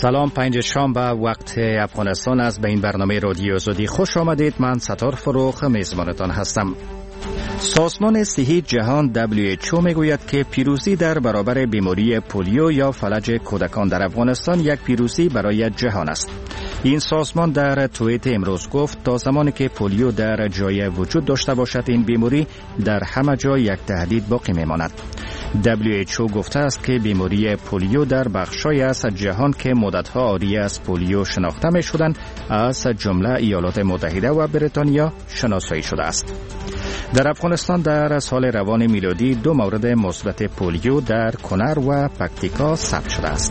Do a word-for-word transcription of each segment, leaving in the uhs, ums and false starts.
سلام، پنج شنبه وقت افغانستان است. به این برنامه رادیو آزادی خوش آمدید. من ستار فروخ میزبانتان هستم. سازمان صحی جهان دبلیو اچ او میگوید که پیروزی در برابر بیماری پولیو یا فلج کودکان در افغانستان یک پیروزی برای جهان است. این سازمان در توییت امروز گفت تا زمانی که پولیو در جای وجود داشته باشد این بیماری در همه جا یک تهدید باقی میماند. دبلیو اچ او گفته است که بیماری پولیو در بخش‌های از جهان که مدت‌ها عاری از پولیو شناخته می‌شدند از جمله ایالات متحده و بریتانیا شناسایی شده است. در افغانستان در سال روان میلادی دو مورد مثبت پولیو در کنر و پکتیکا ثبت شده است.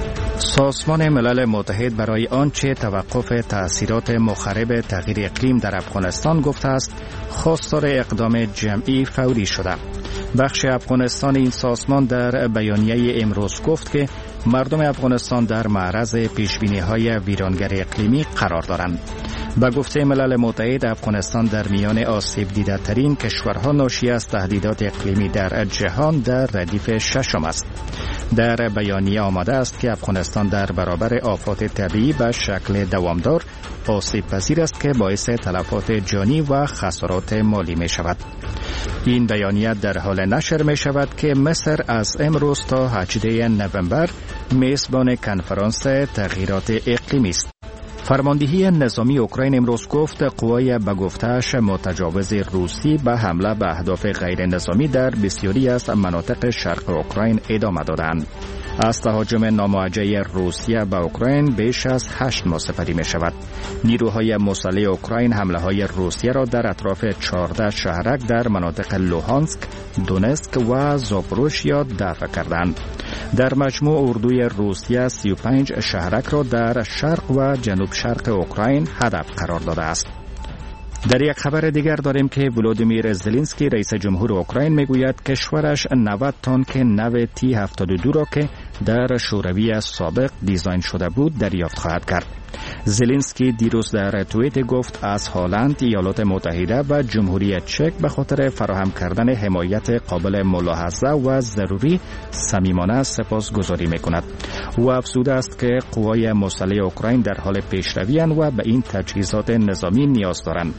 سازمان ملل متحد برای آنچه توقف تأثیرات مخرب تغییر اقلیم در افغانستان گفته است خواستار اقدام جمعی فوری شده. بخش افغانستان این سازمان در بیانیه امروز گفت که مردم افغانستان در معرض پیشبینی‌های ویرانگر اقلیمی قرار دارند. با گفته ملل متحد افغانستان در میان آسیب دیده ترین کشورها ناشی از تهدیدات اقلیمی در جهان در ردیف ششم است. در بیانیه آمده است که افغانستان در برابر آفات طبیعی به شکل دوامدار آسیب پذیر است که باعث تلفات جانی و خسارات مالی می شود. این بیانیه در حال نشر می شود که مصر از امروز تا هجدهم نوامبر میزبان کنفرانس تغییرات اقلیمی است. فرماندهی نظامی اوکراین امروز گفت قوای به گفته‌اش متجاوز روسی به حمله به اهداف غیر نظامی در بسیاری از مناطق شرق اوکراین ادامه دادند. از تهاجم ناموجه روسیه به اوکراین بیش از هشت ماه سپری می شود. نیروهای مسلح اوکراین حمله های روسیه را در اطراف چهارده شهرک در مناطق لوهانسک، دونسک و زاپوروژیا دفع کردند. در مجموع اردوی روسیه سی و پنج شهرک را در شرق و جنوب شرق اوکراین هدف قرار داده است. در یک خبر دیگر داریم که ولودیمیر زلنسکی رئیس جمهور اوکراین میگوید کشورش نود تانک نو تی هفتاد و دو را که در شوروی سابق دیزاین شده بود دریافت خواهد کرد. زلنسکی دیروز در توییت گفت از هلند، ایالات متحده و جمهوری چک به خاطر فراهم کردن حمایت قابل ملاحظه و ضروری صمیمانه سپاسگزاری میکند. او افزوده است که قوای مسلح اوکراین در حال پیشروی اند و به این تجهیزات نظامی نیاز دارند.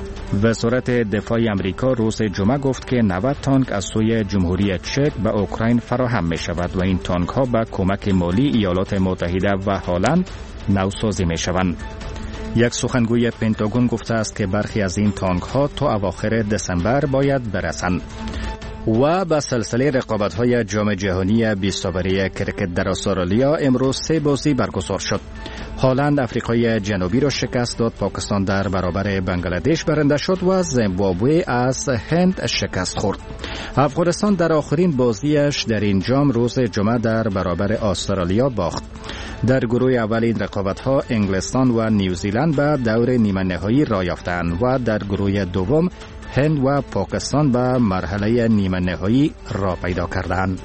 وزارت دفاع امریکا روز جمعه گفت که نود تانک از سوی جمهوری چک به اوکراین فراهم می شود و این تانک ها به کمک مالی ایالات متحده و هلند نوسازی می شوند. یک سخنگوی پنتاگون گفته است که برخی از این تانک ها تا اواخر دسامبر باید برسند. و به سلسله رقابت‌های جام جهانی بیست اوری کرکت در استرالیا امروز سه بازی برگزار شد. هلند افریقای جنوبی را شکست داد، پاکستان در برابر بنگلادش برنده شد و زیمبابوه از هند شکست خورد. افغانستان در آخرین بازیش در این جام روز جمعه در برابر استرالیا باخت. در گروه اول این رقابت‌ها انگلستان و نیوزیلند به دور نیمه نهایی راه یافتند و در گروه دوم هند و پاکستان به مرحله نیمه نهایی راه پیدا کردند.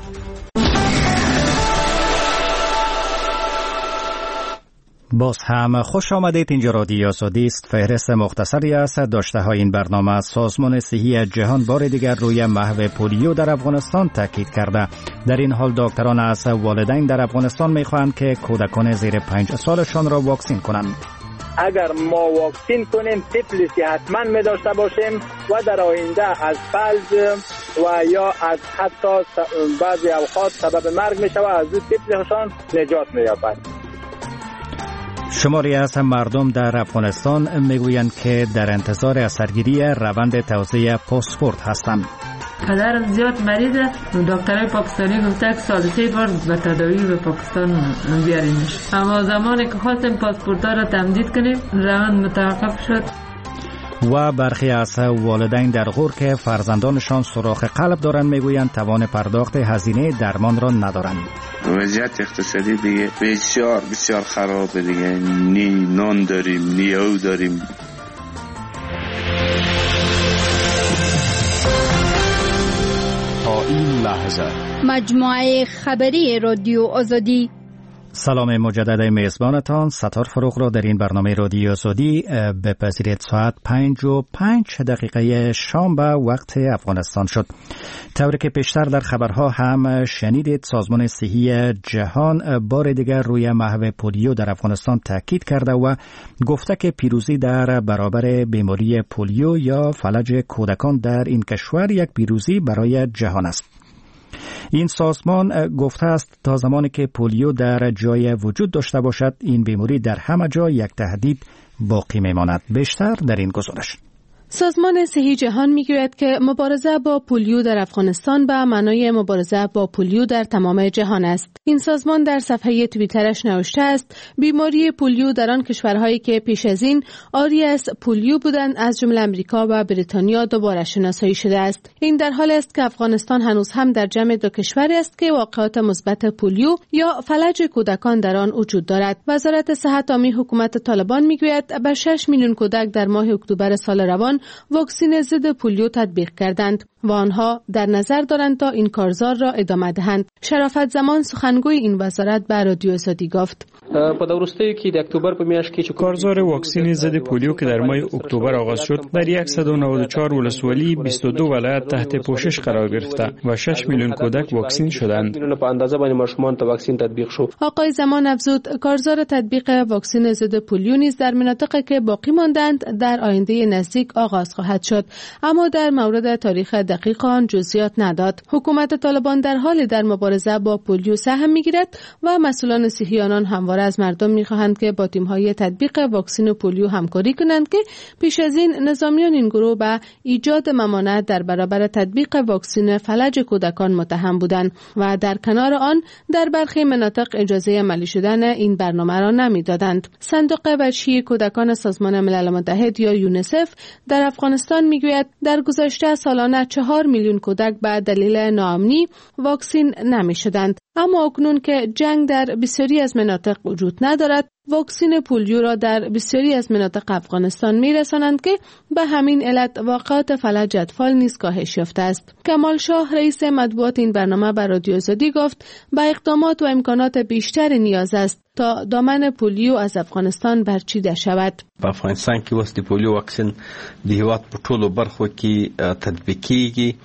باز هم خوش آمدید. اینجا رادیو آزادی است. فهرست مختصری است داشته های این برنامه. سازمان صحی جهان بار دیگر روی محو پولیو در افغانستان تاکید کرده. در این حال دکتران از والدین در افغانستان می‌خواهند که کودکان زیر پنج سالشان را واکسین کنند. اگر ما واکسین کنیم تیفلیسی حتما می داشته باشیم و در آینده از فلج و یا از حتی بعضی اوقات سبب مرگ می شود از تیفلیشان نجات می یابد. شماری از مردم در افغانستان میگویند که در انتظار اثرگیری روند توزیع پاسپورت هستند. پدرم زیاد مریض است. دکترای پاکستانی گفته که سال سه بار به تداوی به پاکستان بیارینش. اما زمانی که خواستیم پاسپورت را تمدید کنیم روند متوقف شد. و برخی از والدین در غور که فرزندانشان سوراخ قلب دارند میگویند توان پرداخت هزینه درمان را ندارند. وضعیت اقتصادی دیگه بسیار بسیار خرابه دیگه. نی نان داریم نی او داریم. تا این لحظه مجموعه خبری رادیو آزادی سلام مجدد میزبانتان ستار فروغ را در این برنامه رادیو زودی بپذیرید. ساعت پنج و پنج دقیقه شام به وقت افغانستان شد. طوری که پیشتر در خبرها هم شنیدید، سازمان صحی جهان بار دیگر روی محو پولیو در افغانستان تاکید کرده و گفته که پیروزی در برابر بیماری پولیو یا فلج کودکان در این کشور یک پیروزی برای جهان است. این سازمان گفته است تا زمانی که پولیو در جای وجود داشته باشد، این بیماری در همه جا یک تهدید باقی میماند. بیشتر در این گزارش. سازمان صحی جهان میگوید که مبارزه با پولیو در افغانستان به معنای مبارزه با پولیو در تمام جهان است. این سازمان در صفحه توییترش نوشته است بیماری پولیو در آن کشورهایی که پیش از این عاری از پولیو بودند از جمله امریکا و بریتانیا دوباره شناسایی شده است. این در حالی است که افغانستان هنوز هم در جمع دو کشوری است که واقعات مثبت پولیو یا فلج کودکان در آن وجود دارد. وزارت صحت عامه حکومت طالبان میگوید به شش میلیون کودک در ماه اکتبر سال روان واکسن ضد پولیو تطبیق کردند و آنها در نظر دارند تا این کارزار را ادامه دهند. شرافت زمان سخنگوی این وزارت به رادیو زودی گفت: په دا وروستیو کې د اکتوبر په میاشت کې چې کارزار واکسین ضد پولیو که در ماه اکتبر آغاز شد در صد و نود و چهار ولسوالی بیست و دو ولایت تحت پوشش قرار گرفته و شش میلیون کودک واکسین شدند. په اندازه باندې ماشومان ته واکسین تطبیق شد. آقای زمان افزود کارزار تطبیق واکسن ضد پولیو نیز در مناطقی که باقی ماندند در آینده نزدیک آغاز خواهد شد، اما در مورد تاریخ دقیق آن جزئیات نداد. حکومت طالبان در حال در مبارزه با پولیو سهم میگیرد و مسئولان صحی آنان همواره از مردم میخواهند که با تیم‌های تطبیق واکسن پولیو همکاری کنند که پیش از این نظامیان این گروه به ایجاد ممانعت در برابر تطبیق واکسن فلج کودکان متهم بودند و در کنار آن در برخی مناطق اجازه عملی شدن این برنامه را نمیدادند. صندوق وجهی کودکان سازمان ملل متحد یا یونیسف در افغانستان میگوید در گذشته سالانه چهار میلیون کودک به دلیل ناامنی واکسین نمیشدند، اما اکنون که جنگ در بسیاری از مناطق وجود ندارد، واکسن پولیو را در بسیاری از مناطق افغانستان میرسانند که به همین علت واقعات فلج اطفال نیز کاهش یافته است. کمال شاه رئیس مطبوعات این برنامه بر رادیو زودی گفت به اقدامات و امکانات بیشتر نیاز است تا دامن پولیو از افغانستان برچیده شود. په افغانستان کې اوس د پولیو واکسین د هیواد په ټولو برخو کې تطبیق کیږي.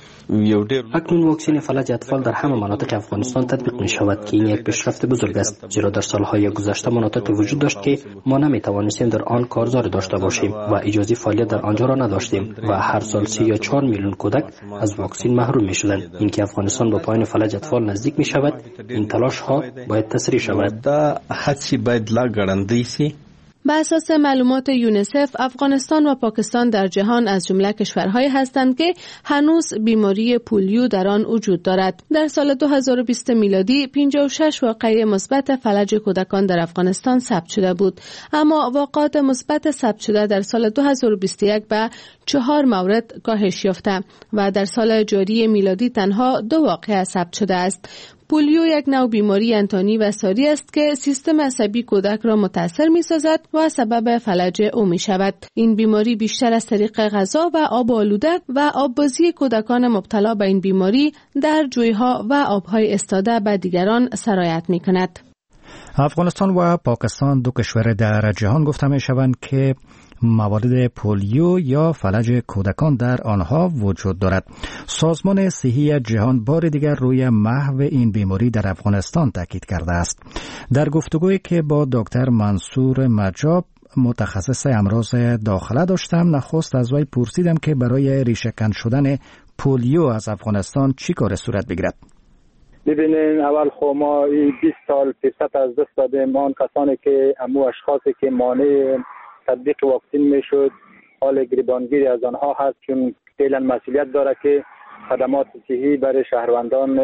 اکنون واکسن فلج اطفال در همه مناطق افغانستان تطبیق می شود که این یک پیشرفت بزرگ است، زیرا در سالهای گذشته مناطق وجود داشت که ما نمی توانستیم در آن کارزار داشته باشیم و اجازه فعالیت در آنجا را نداشتیم و هر سال سه یا چهار میلیون کودک از واکسن محروم می شدند. اینکه افغانستان به پایان فلج اطفال نزدیک می شود، این تلاش ها باید تسریع شود. هڅې باید لا ګړندۍ سي. به اساس معلومات یونیسف، افغانستان و پاکستان در جهان از جمله کشورهایی هستند که هنوز بیماری پولیو در آن وجود دارد. در سال دو هزار و بیست میلادی پنجاه و شش واقعه مثبت فلج کودکان در افغانستان ثبت شده بود، اما واقعات مثبت ثبت شده در سال دو هزار و بیست و یک به چهار مورد کاهش یافته و در سال جاری میلادی تنها دو واقعه ثبت شده است. پولیو یک نوع بیماری انتانی و ساری است که سیستم عصبی کودک را متاثر می سازد و سبب فلج او می شود. این بیماری بیشتر از طریق غذا و آب آلوده و آببازی کودکان مبتلا به این بیماری در جویها و آبهای استاده به دیگران سرایت می کند. افغانستان و پاکستان دو کشور در جهان گفته می شوند که موارد پولیو یا فلج کودکان در آنها وجود دارد. سازمان صحی جهان بار دیگر روی محو این بیماری در افغانستان تاکید کرده است. در گفتگویی که با دکتر منصور مجاب متخصص امراض داخله داشتم، نخست از وی پرسیدم که برای ریشه‌کن شدن پولیو از افغانستان چی کار صورت بگیرد. ببینین اول خو ما بیست سال فرصت از دست دادیم. آن کسانی که امو اشخاصی که مانع تطبیق واکسن میشد حال گریبانگیری از آنها هست، چون فعلا مسئولیت داره که خدمات صحی برای شهروندان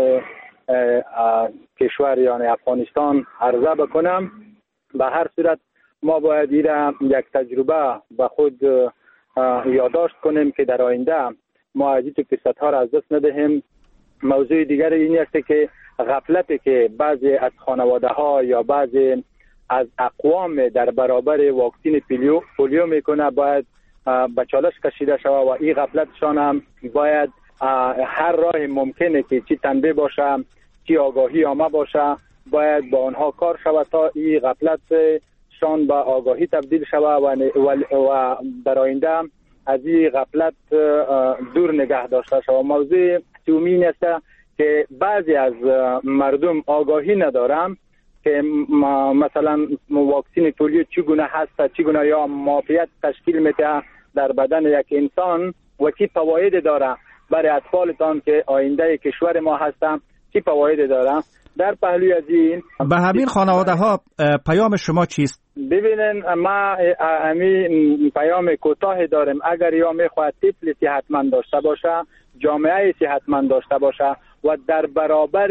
کشور یعنی افغانستان عرضه بکنم. به هر صورت ما باید ایره یک تجربه به خود یادداشت کنیم که در آینده ما از این فرصت ها را از دست ندهیم. موضوع دیگر این است که غفلتی که بعضی از خانواده ها یا بعضی از اقوام در برابر واکسن پولیو پولیو میکنه باید به چالش کشیده شود و این غفلتشان هم باید هر راه ممکنه که چی تنبیه باشه، چی آگاهی آمه باشه باید با آنها کار شود تا این غفلت شان به آگاهی تبدیل شود و, و, و در آینده از این غفلت دور نگه داشته شود. موضوع دومین است که بعضی از مردم آگاهی ندارم که مثلا واکسن پولیو چگونه هست، چگونه یا معافیت تشکیل میده در بدن یک انسان و چی فواید داره برای اطفالتان که آینده کشور ما هستن، چی فواید داره. در پهلوی از این به همین خانواده ها پیام شما چیست؟ ببینن ما همین پیام کوتاه داریم. اگر یا میخواد طفل صحتمند داشته باشه، جامعه صحتمند داشته باشه و در برابر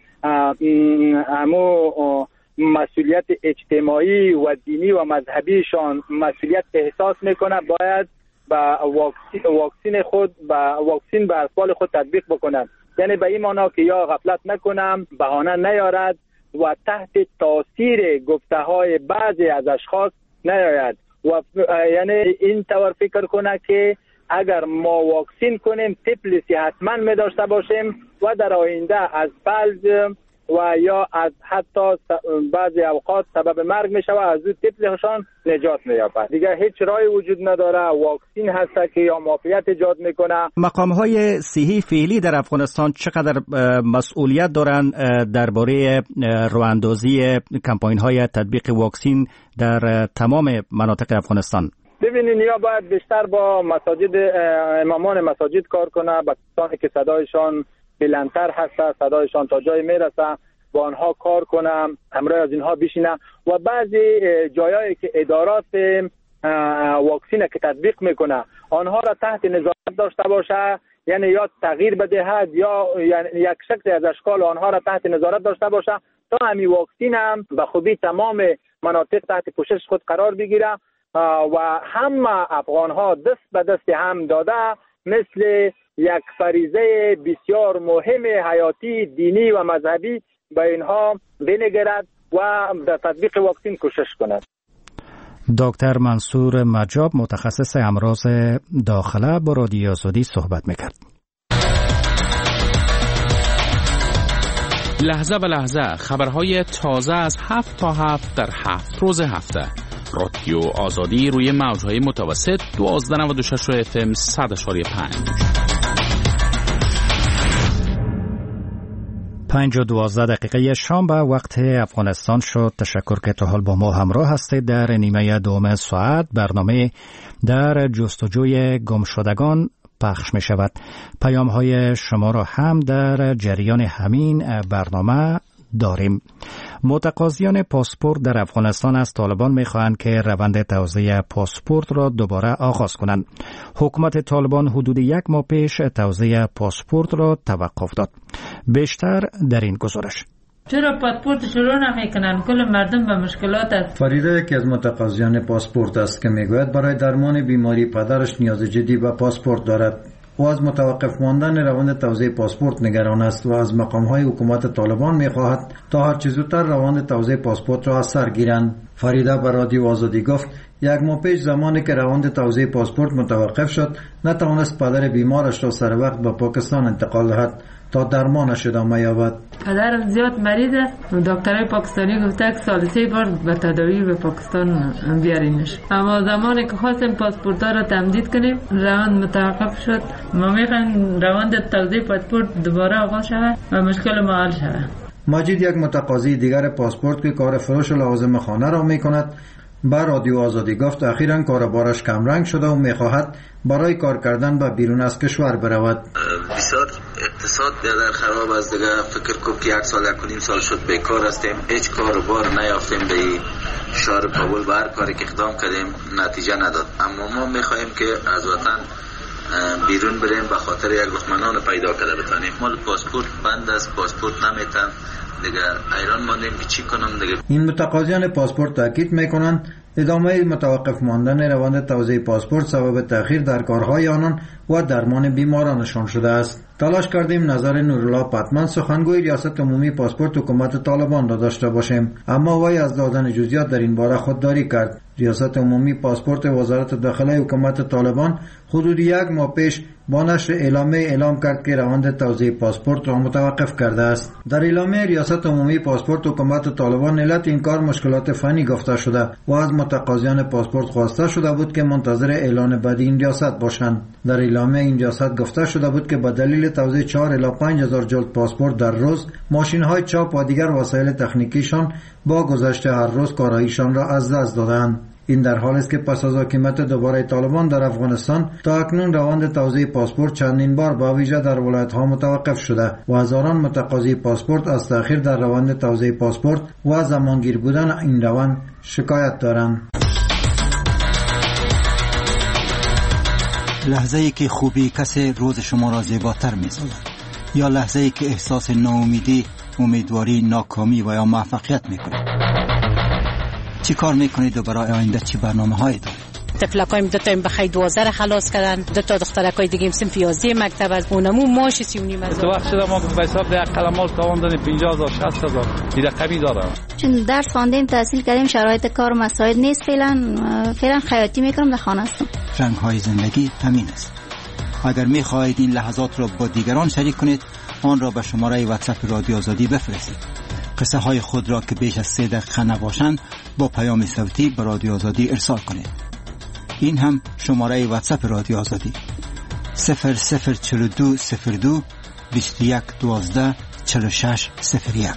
همو مسئولیت اجتماعی و دینی و مذهبیشان مسئولیت احساس میکنه، باید با واکسین خود با واکسین به اطفال خود تطبیق بکنند. یعنی به این معنا که یا غفلت نکنم، بهانه نیارد و تحت تاثیر گفته های بعضی از اشخاص نیاید و یعنی این طور فکر کنه که اگر ما واکسین کنیم طفل صحتمند می داشته باشیم و در آینده از فلج و یا از حتی بعضی اوقات سبب مرگ می شود، از او طفلشان نجات می یابد. دیگه هیچ راهی وجود نداره، واکسین هست که یا معافیت ایجاد میکنه. مقام های صحی فعلی در افغانستان چقدر مسئولیت دارند درباره راهاندازی کمپاین های تطبیق واکسین در تمام مناطق افغانستان؟ ببینین یا باید بیشتر با مساجد امامان مساجد کار کنه، با کسانی که صدایشان بلندتر هست، صدایشان تا جای میرسه، با آنها کار کنم، همراه از اینها بشینم و بعضی جایایی که ادارات واکسین که تطبیق میکنه آنها را تحت نظارت داشته باشه، یعنی یا تغییر بدهد یا یعنی یک شکل از اشکال آنها را تحت نظارت داشته باشه تا همین واکسین هم به خوبی تمام مناطق تحت پوشش خود قرار بگیره و همه افغان ها دست به دست هم داده مثل یک فریضه بسیار مهم حیاتی دینی و مذهبی به اینها بنگرد و در تطبیق واکسین کوشش کند. دکتر منصور مجاب متخصص امراض داخله با رادیو آزادی صحبت میکرد. لحظه به لحظه خبرهای تازه از هفت تا هفت در هفت روز هفته. رادیو آزادی روی موجهای متوسط دوازده نود و شش اف ام صد اشاری پنج. پنج و دوازده دقیقه شام به وقت افغانستان شد. تشکر که تا حال با ما همراه هستید. در نیمه دوم ساعت برنامه در جستجوی گمشدگان پخش می شود. پیام های شما را هم در جریان همین برنامه داریم. متقاضیان پاسپورت در افغانستان از طالبان می‌خواهند که روند توزیع پاسپورت را دوباره آغاز کنند. حکومت طالبان حدود یک ماه پیش توزیع پاسپورت را توقف داد. بیشتر در این گزارش. چرا پاسپورت شروع نمیکنن؟ کل مردم به مشکلات است. فریده یکی از متقاضیان پاسپورت است که میگوید برای درمان بیماری پدرش نیاز جدی به پاسپورت دارد. و از متوقف ماندن روند توزیع پاسپورت نگران است و از مقام‌های حکومت طالبان می‌خواهد تا هر چه زودتر روند توزیع پاسپورت را از سر گیرند. فریده به رادیو آزادی گفت یک ماه پیش زمانی که روند توزیع پاسپورت متوقف شد نتوانست پدر بیمارش را سر وقت به پاکستان انتقال دهد تا درمانش ادامه یابد. پدرم زیاد مریض است. دکترای پاکستانی گفته که سال سه بار به تداوی به پاکستان بیارینش. اما زمانی که خواستیم پاسپورت را تمدید کنیم روند متوقف شد. ما میخوایم روند توزیع پاسپورت دوباره آغاز شود و مشکل ما حل شود. ماجد یک متقاضی دیگر پاسپورت که کار فروش لوازم خانه را میکند با رادیو آزادی گفت اخیراً کاربارش کمرنگ شده و میخواهد برای کار کردن به بیرون از کشور برود. بسیار اقتصاد در خراب است دیگه. فکر کنم که یک سال یک نیم سال شد بیکار هستیم، هیچ کار و بار نیافتیم به شهر کابل و هر کاری که اقدام کردیم نتیجه نداد. اما ما میخواهیم که از وطن بیرون بریم به خاطر یک لقمه پیدا کرده بتانیم. مال پاسپورت بند است، پاسپورت نمیتن دیگه، ایران ماندیم که چی کنم دیگه. این متقاضیان پاسپورت تاکید میکنند ادامه متوقف ماندن روند توزیع پاسپورت سبب تأخیر در کارهای آنان و درمان بیمارانشان شده است. تلاش کردیم نظر نورالله پتمن سخنگوی ریاست عمومی پاسپورت حکومت طالبان را داشته باشیم، اما وی از دادن جزئیات در این باره خودداری کرد. ریاست عمومی پاسپورت وزارت داخله حکومت طالبان حدود یک ماه پیش با نشر اعلامیه اعلام کرد که روند توزیع پاسپورت را متوقف کرده است. در اعلامیه ریاست عمومی پاسپورت حکومت طالبان علت این کار مشکلات فنی گفته شده و از متقاضیان پاسپورت خواسته شده بود که منتظر اعلان بعدی این ریاست باشند. در اعلامیه این ریاست گفته شده بود که به دلیل توزیع چهار الی پنج هزار جلد پاسپورت در روز، ماشین‌های چاپ و دیگر وسایل تکنیکیشان با گذشت هر روز کاراییشان را از دست دادند. این در حالی است که پس از حکومت دوباره طالبان در افغانستان تا اکنون روند توزیع پاسپورت چندین بار با ویژه در ولایت‌ها متوقف شده و هزاران متقاضی پاسپورت از تأخیر در روند توزیع پاسپورت و زمانگیر بودن این روند شکایت دارند. لحظه‌ای که خوبی کسی روز شما را زیباتر می‌سازد، یا لحظه‌ای که احساس ناامیدی، امیدواری، ناکامی و یا موفقیت می‌کنید. چی کار میکنید و برای آینده چی برنامه‌هایی دارید؟ تفلکایم دو تا بخای دوازده را خلاص کردن، دو تا دخترکای دیگه هم صنف یازده مکتب از اونمو ماش سی و نیم هزار. تو وقت شده ما به حساب ده قلمال تاوان دادیم پنجاه هزار شصت هزار این رقمی داره. چون درس خواندیم تحصیل کردیم شرایط کار مساعد نیست، فعلا فعلا خیاطی میکنم در خانه هستم. رنگ‌های زندگی همین است. اگر می‌خواهید این لحظات را با دیگران شریک کنید، آن را به شماره واتساپ رادیو آزادی بفرستید. قصه های خود را که بیش از سه دقیقه نباشند با پیام صوتی به رادیو آزادی ارسال کنید. این هم شماره واتساپ رادیو آزادی صفر صفر چهل و دو صفر دو بیست و یک دوازده چهل و شش صفر یک.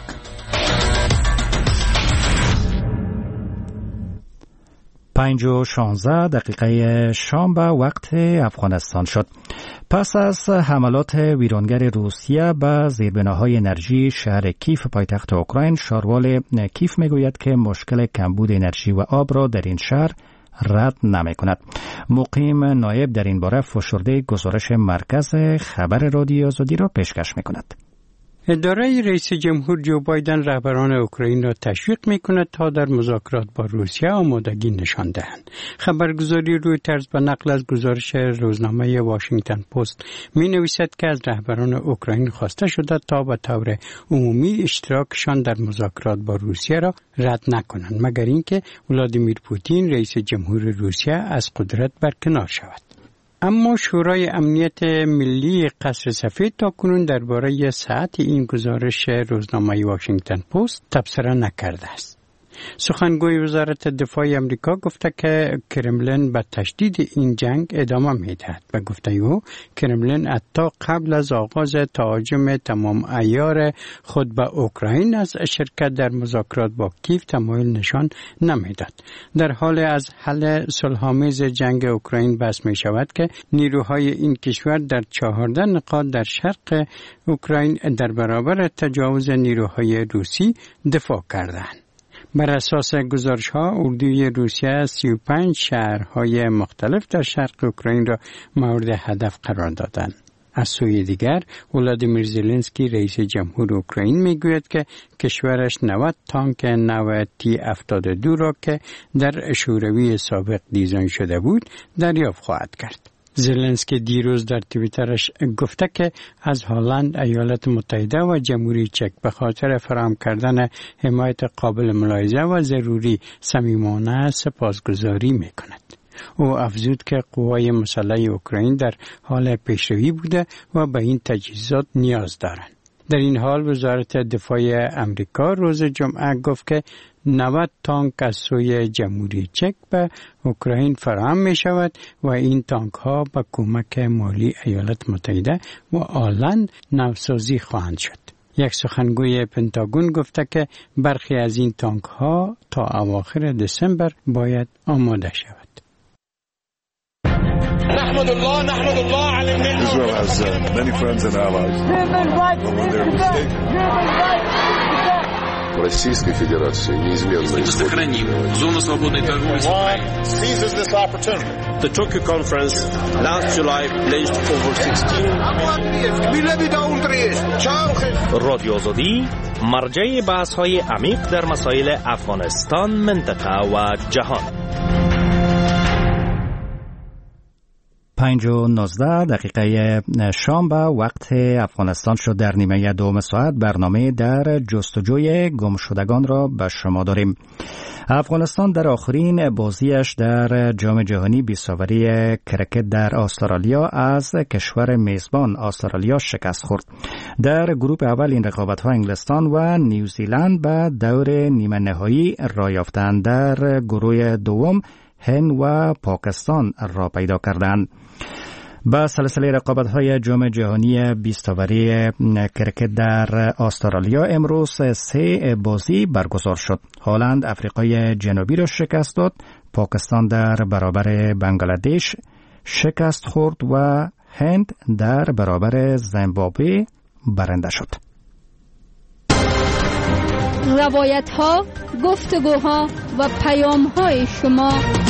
پنج و شانزده دقیقه شام به وقت افغانستان شد. پس از حملات ویرانگر روسیه به زیربناهای انرژی شهر کیف پایتخت اوکراین، شاروال کیف میگوید که مشکل کمبود انرژی و آب را در این شهر رد نمی کند. مقیم نایب در این باره فشرده گزارش مرکز خبر رادیو آزادی را پیشکش می کند. اداره رئیس جمهور جو بایدن رهبران اوکراین را تشویق می‌کند تا در مذاکرات با روسیه آمادگی نشان دهند. خبرگزاری رویترز به نقل از گزارش روزنامه واشنگتن پست می‌نویسد که از رهبران اوکراین خواسته شده تا به طور عمومی اشتراکشان در مذاکرات با روسیه را رد نکنند، مگر اینکه ولادیمیر پوتین رئیس جمهور روسیه از قدرت برکنار شود. اما شورای امنیت ملی قصر سفید تاکنون درباره ساعت این گزارش روزنامه واشنگتن پست تبصره نکرده است. سخنگوی وزارت دفاع امریکا گفته که کرملین به تشدید این جنگ ادامه می‌دهد و گفته او کرملین حتی قبل از آغاز تهاجم تمام عیار خود به اوکراین از شرکت در مذاکرات با کیف تمایل نشان نمی‌داد. در حال از حل صلح‌آمیز جنگ اوکراین بحث می‌شود که نیروهای این کشور در چهارده نقاط در شرق اوکراین در برابر تجاوز نیروهای روسی دفاع کردند. بر اساس گزارش‌ها اردوی روسیه سی و پنج شهرهای مختلف در شرق اوکراین را مورد هدف قرار دادند. از سوی دیگر ولادیمیر زلنسکی رئیس جمهور اوکراین میگوید که کشورش نود تانک نو تی هفتاد و دو را که در شوروی سابق دیزاین شده بود دریافت خواهد کرد. زلنسکی دیروز در توییترش گفته که از هلند، ایالات متحده و جمهوری چک به خاطر فراهم کردن حمایت قابل ملاحظه و ضروری صمیمانه سپاسگزاری می‌کند. او افزود که قوای مسلح اوکراین در حال پیشروی بوده و به این تجهیزات نیاز دارند. در این حال وزارت دفاع امریکا روز جمعه گفت که نود تانک از سوی جمهوری چک به اوکراین فراهم می شود و این تانک ها به کمک مالی ایالات متحده و هلند نوسازی خواهند شد. یک سخنگوی پنتاگون گفته که برخی از این تانک ها تا اواخر دسامبر باید آماده شود. نحمد الله نحمد الله على النعمة. Israel has uh, many friends and allies. When they're mistaken. Российской Федерации неизменно сохраним зону свободной торговли с Украиной. Seizes this opportunity. The Tokyo conference last July pledged over sixteen. رادیو آزادی مرجع بحث‌های عمیق در مسائل افغانستان، منطقه و جهان. پنج و نوزده دقیقه شام به وقت افغانستان شد. در نیمه دوم ساعت برنامه در جستجوی گمشدگان را به شما داریم. افغانستان در آخرین بازیش در جام جهانی بیساوری کرکت در استرالیا از کشور میزبان استرالیا شکست خورد. در گروه اول این رقابت‌ها انگلستان و نیوزیلند به دور نیمه نهایی را یافتند. در گروه دوم هند و پاکستان را پیدا کردند. با سلسله رقابت‌های جام جهانی بیستاوری کرکت در استرالیا امروز سه بازی برگزار شد. هلند افریقای جنوبی را شکست داد، پاکستان در برابر بنگلادش شکست خورد و هند در برابر زیمبابوه برنده شد. روایت‌ها، گفتگوها و پیام‌های شما.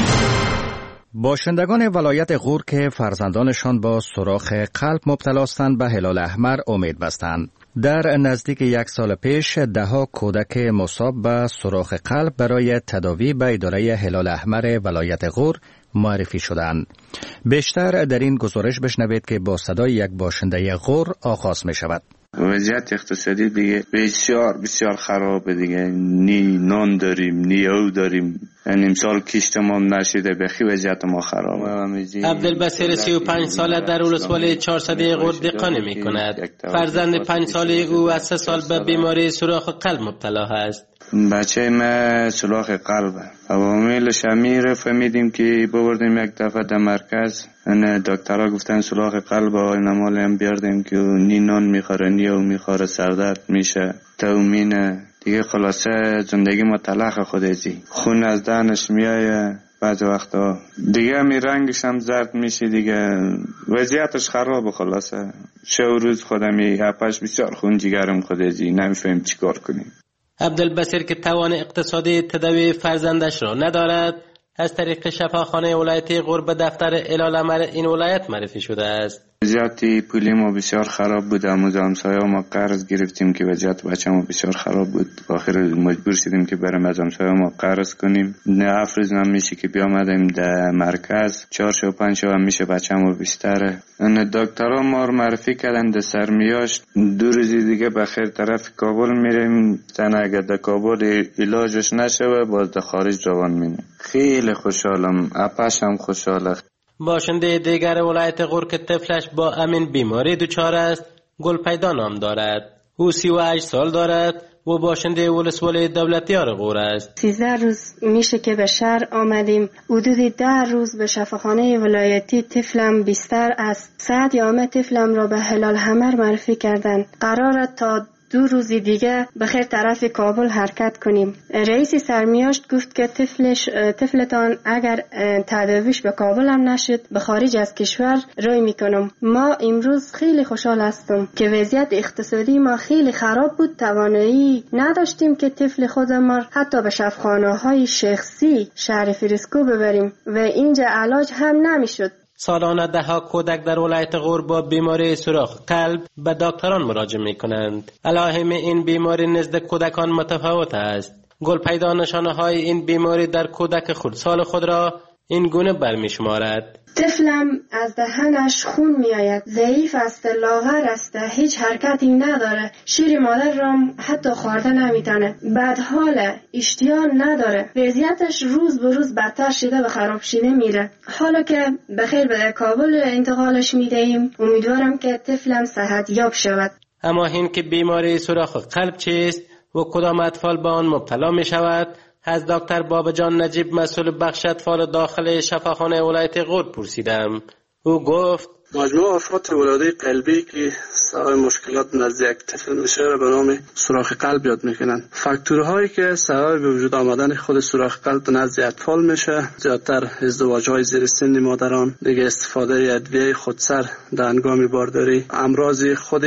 باشندگان ولایت غور که فرزندانشان با سوراخ قلب مبتلا هستند به هلال احمر امید بستند. در نزدیک یک سال پیش دهها کودک مصاب به سوراخ قلب برای تداوی به اداره هلال احمر ولایت غور معرفی شدند. بیشتر در این گزارش بشنوید که با صدای یک باشنده غور آغاز می شود. وضعیت اقتصادی دیگه بسیار بسیار خرابه دیگه. نی نان داریم نی او داریم. این امسال کشتمون نشده بخی وضعیت ما خرابه. عبدالبصیر سی و پنج ساله در ولسوالی چهارصد غور دقانی می کند. فرزند پنج ساله او از سه سال به بیماری سوراخ قلب مبتلا است. بچه ما سوراخ قلبه. عواملش میره فهمیدیم که ببردیم یک دفعه در مرکز. ان دکترها گفتن سوراخ قلب و نمال هم بیاردیم که نی نان میخوره نی او میخوره سردرد میشه تومینه دیگه. خلاصه زندگی ما تلخ خودتی. خون از دهنش میایه بعض وقتا دیگه می رنگش هم زرد میشه دیگه. وضعیتش خرابه. خلاصه شب و روز خودمی اپش بسیار خون جگرم خودتی نمیفهم چی کار کنیم. عبدالبصیر که توان اقتصادی تداوی فرزندش را ندارد از طریق شفاخانه ولایتی غور به دفتر هلال احمر این ولایت معرفی شده است. وضعیت پولی ما بسیار خراب بود. امروز همسایه ما قرض گرفتیم که وضعیت بچه ما بسیار خراب بود. آخر مجبور شدیم که بریم از همسایه ما قرض کنیم. نه افروز نمیشه که بیامدیم در مرکز چهار شو پنج شو هم میشه بچه ما بیشتره. ان دکترها ما رو معرفی کردن در سرمیاش. دو روزی دیگه بخیر طرف کابل میریم. زن اگر در کابل علاجش نشه باز در خارج روان میمونه. خیلی خوشحالم. اپش هم خوشحاله. باشنده دیگر ولایت غور که طفلش با امین بیماری دچار است گلپیدا نام دارد. او سی و هشت سال دارد و باشنده ولسوالی دولتیار غور است. سیزده روز میشه که به شهر آمدیم. حدود ده روز به شفاخانه ولایتی طفلم بیستر است. ساعت یامه طفلم را به هلال احمر معرفی کردند. قراره تا دو روزی دیگه بخیر طرف کابل حرکت کنیم. رئیس سرمیاشت گفت که طفلش طفلتان اگر تداویش به کابل هم نشد به خارج از کشور روی میکنم. ما امروز خیلی خوشحال هستم که وضعیت اقتصادی ما خیلی خراب بود. توانایی نداشتیم که طفل خودمان حتی به شفاخانه های شخصی شهر فریسکو ببریم و اینجا علاج هم نمیشد. سالانه ده ها کودک در ولایت غور با بیماری سوراخ قلب به دکتران مراجعه می کنند. علائم این بیماری نزد کودکان متفاوت است. گل پیدا نشانه های این بیماری در کودک خردسال خود را این گونه برمی شمارد. طفلم از دهنش خون می آید. ضعیف است، لاغر است، هیچ حرکتی نداره. شیر مادر را حتی خورده نمیتونه. بد حاله، اشتها نداره. وضعیتش روز به روز بدتر شده و خراب شده میره. حالا که بخیر به کابل انتقالش میدهیم امیدوارم که طفلم صحت یاب شود. اما این که بیماری سوراخ قلب چیست و کدام اطفال به آن مبتلا می شود از دکتر بابجان نجیب مسئول بخش اطفال داخل شفاخانه ولایت غور پرسیدم. او گفت مجموع آفات ولادت قلبی که سبب مشکلات نزد یک طفل میشه را به نام سوراخ قلب یاد میکنن. فاکتورهایی که سبب به وجود آمدن خود سوراخ قلب نزد اطفال میشه زیادتر ازدواج‌های زیر سن مادران، دیگه استفاده ادویه خودسر در هنگام بارداری، امراض خود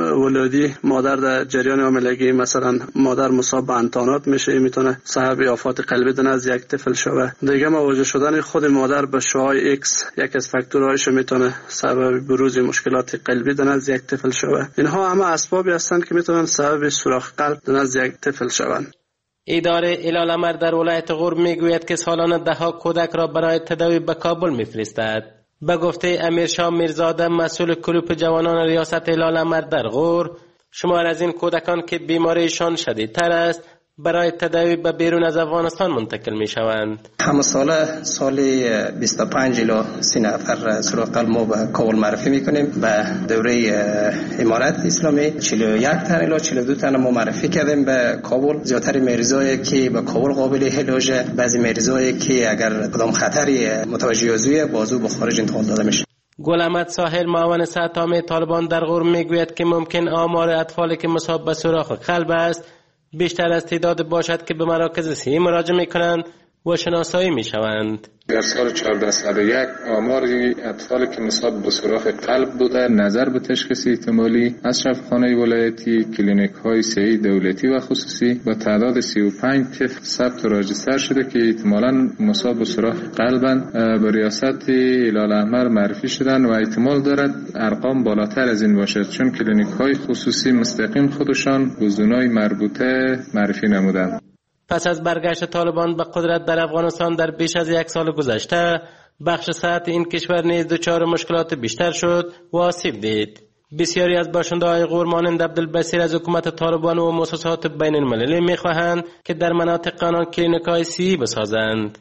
ولادی مادر در جریان حاملگی، مثلا مادر مصاب به انتانات میشه میتونه سبب آفات قلبی نزد یک طفل شوه. دیگه مواجه شدن خود مادر به شعاع ایکس یک از فاکتورهایش میتونه سبب بروز مشکلات قلبی در نزد یک طفل شود. اینها همه اسبابی هستند که میتونن سبب سوراخ قلب در نزد یک طفل شوند. اداره هلال احمر در ولایت غور میگوید که سالانه ده ها کودک را برای تداوی به کابل میفرستد. به گفته امیر شاه میرزاده مسئول کلوپ جوانان ریاست هلال احمر در غور، شمار از این کودکان که بیماریشان شدیدتر است برای تداوی به بیرون از افغانستان منتقل می شوند. همه ساله سالی بیست و پنج الی سی نفر سراغ قلب ما به کابل معرفی میکنیم. به دوره امارت اسلامی چهل و یک تن الی چهل و دو تن ما معرفی کردیم به کابل. زیاتر مریضایی که به کابل قابل علاج، بعضی مریضایی که اگر کدام خطری متوجه عضوی بازو به خارج انتقال داده میشه. گل احمد ساحل معاون صحت عامه طالبان در غور میگوید که ممکن آمار اطفالی که مصاب به سوراخ قلب است بیشتر از تعداد باشد که به مراکز صحی مراجعه میکنند و شناسایی میشوند. در سال چهارده صد و یک آمار اطفال که مصاب به سوراخ قلب بوده نظر به تشخیص احتمالی از شفاخانه ولایتی، کلینیک های صحی دولتی و خصوصی با تعداد سی و پنج طفل ثبت و راجستر شده که احتمالاً مصاب به سوراخ قلبند. به ریاست هلال احمر معرفی شدن و احتمال دارد ارقام بالاتر از این باشد، چون کلینیک های خصوصی مستقیم خودشان گزینه‌های مربوطه معرفی نمودند. پس از برگشت طالبان به قدرت در افغانستان در بیش از یک سال گذشته، بخش صحت این کشور نیز دچار مشکلات بیشتر شد و آسیب دید. بسیاری از باشنده‌های غور مانند عبدالبصیر از حکومت طالبان و مؤسسات بین المللی می‌خواهند که در مناطق آنان کلینیک‌های صحی بسازند.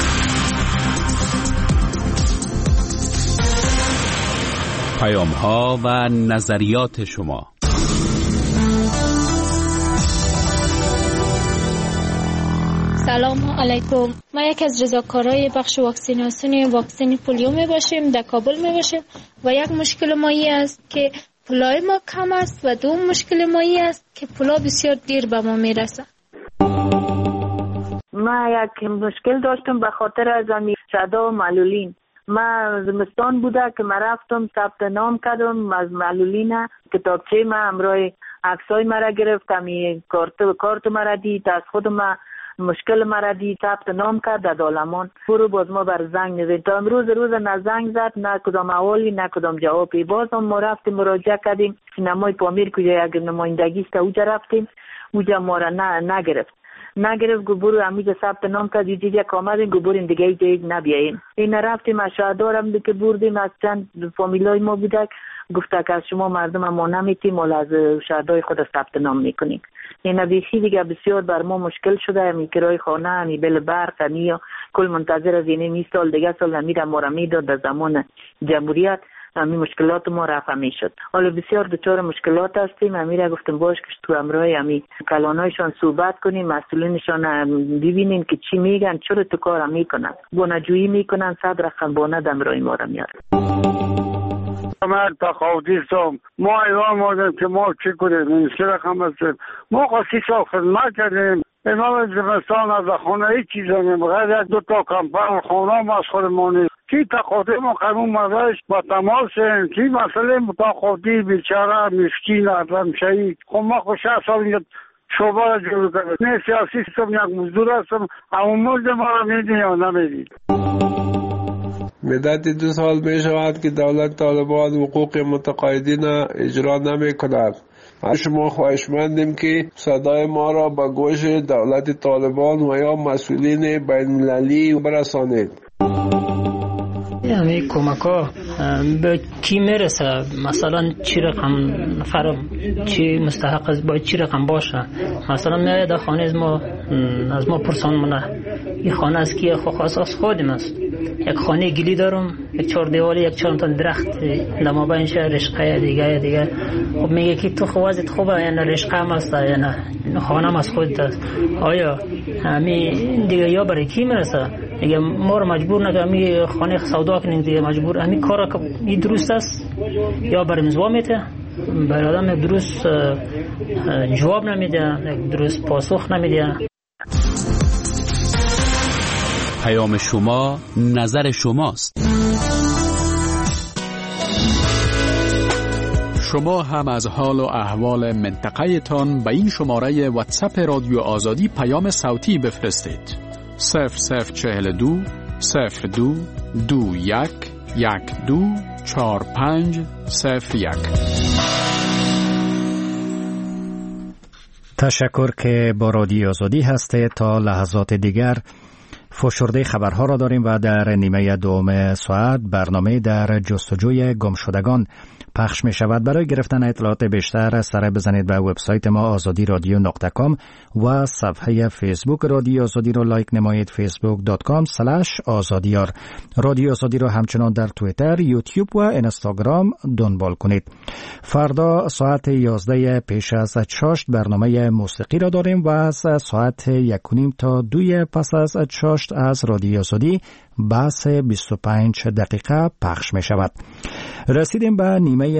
پیام‌ها و نظریات شما. سلام علیکم. ما یک از رضاکارای بخش واکسیناسیون واکسن پولیو می باشیم، در کابل می باشیم و یک مشکل مایی است که پولای ما کم است و دوم مشکل مایی است که پولا بسیار دیر به ما می رسه. ما یک مشکل داشتم به خاطر از امی شدا و معلولین. ما زمستان بوده که ما رفتم ثبت نام کردم از معلولین، کتابچه ما همراه عکسای مرا گرفت، امی کارت کارت مرا دید، از خود ما مشکل مرا دید، ثبت نام کرد در دالمان. برو باز ما بر زنگ نزد، تا امروز روز نه زنگ زد نه کدام احوالی نه کدام جوابی. باز هم ما رفتیم مراجعه کردیم سینمای پامیر کجا یک نمایندگی است اونجا رفتیم، اونجا ما را نه نگرفت نگرفت گو برو امیجا ثبت نام کرد یه دیگه آمدیم گو بریم دیگه جایی نبیاییم. این رفتیم از شهردارم که بردیم از چند فامیلای ما بودک، گفته که از شما مردم ما نمیتیم ولی از شهردار خود ثبت نام میکنیم. این بیشی دیگه بسیار بر ما مشکل شده، همی کرای خانه همی بل برق همی کل منتظر از اینه می سال دیگه سال همی ما را میداد در زمان جمهوریت، همی مشکلات ما رفع میشد. حالا بسیار دچار مشکلات هستیم. همی را گفتم باش که تو امرای همی کلانایشان صحبت کنیم، مسئولینشان ببینیم که چی میگن، چرا تو کار میکنن، بونجویی میکنن، صد رقم بونه دمرای ما را میارن. من تقاضیستم ما ایوان مادم که ما چی کنیم، این سه رقم هستیم. ما خواهی سال خدمت کردیم، امام زمستان از خانه هیچ چیز نمیم، غیر دو تا کمپن خانه ما از خودمانی کی تقاضی ما قانون مدرش با تماسیم، کی مسئله متقاضی بیچاره مسکین ادم شهید. خب ما خوش سال اینجا شعبه را جلو کردیم، نه سیاسی هستم یک مزدور هستم، اما مزد ما را میدین یا نمیدین. مدت دو سال می شود که دولت طالبان حقوق متقاعدین اجرا نمی کند. شما خواهشمندیم که صدای ما را به گوش دولت طالبان و یا مسئولین بین المللی برسانید. یعنی کمک ها به کی میرسه؟ مثلا چی رقم نفر چی مستحق است، باید چی رقم باشه؟ مثلا میاد در خانه از ما از ما پرسان منه این خانه از کیه؟ خو خاص از خودم است. یک خانه گلی دارم، یک چهار دیوالی، یک چهار تا درخت لما بینش رشقه دیگه دیگه. خب میگه که تو خوازت خوبه یا نه رشقه هم است یا نه خانه هم از خودت است. آیا همین دیگه یا برای کی میرسه؟ دیگه ما رو مجبور نکنه می خانه سودا کنیم دیگه، مجبور همین کارا که این درست است یا برای مزوا میته، برای آدم درست جواب نمیده، درست پاسخ نمیده. پیام شما نظر شماست. شما هم از حال و احوال منطقه تان به این شماره واتساپ رادیو آزادی پیام صوتی بفرستید. صفر صفر چهل دو صفر دو دو یک یک دو چهار پنج صفر یک. تشکر که با رادیو آزادی هسته. تا لحظات دیگر فشرده خبرها را داریم و در نیمه دوم ساعت برنامه در جستجوی گمشدگان پخش می شود. برای گرفتن اطلاعات بیشتر سر بزنید به وبسایت ما آزادی رادیو نقطه کام و صفحه فیسبوک رادیو آزادی رو لایک نمایید، فیسبوک دات کام اسلش آزادیار. رادیو آزادی رو همچنان در توییتر، یوتیوب و اینستاگرام دنبال کنید. فردا ساعت یازده پیش از چاشت برنامه موسیقی را داریم و از ساعت یک و نیم تا دوی پس از چاشت از رادیو آزادی بحث بیست و پنج دقیقه پخش می شود. رسیدیم به نیمه